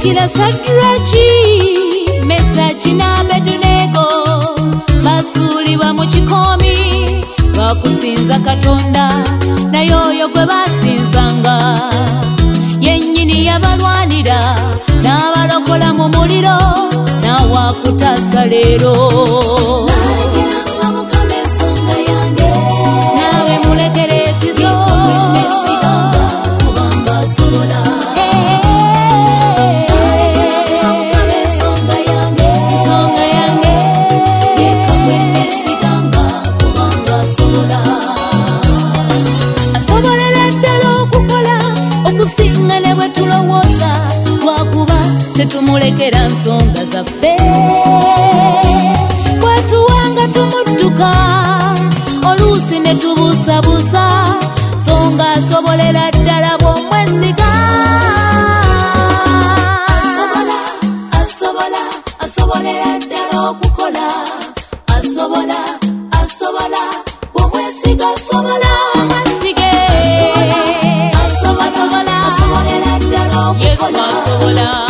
Kila Sadraki, Mesaki n'Abedunego basuulibwa mu kikomi bakusinza Katonda naye oyo gwe basinzanga yennyini yabalwanira n'abalokola mu muliro n'awakutaasa leero. Naawe mulekeresizo tetumulekera nsonga zaffe bwatuwanga tumudduka oluusi ne tubuusabuusa songa asobolera ddala bw'omwesiga. Asobolera ddala okukola asobola bw'omwesiga asobola omwesige asobolera ddala okukola.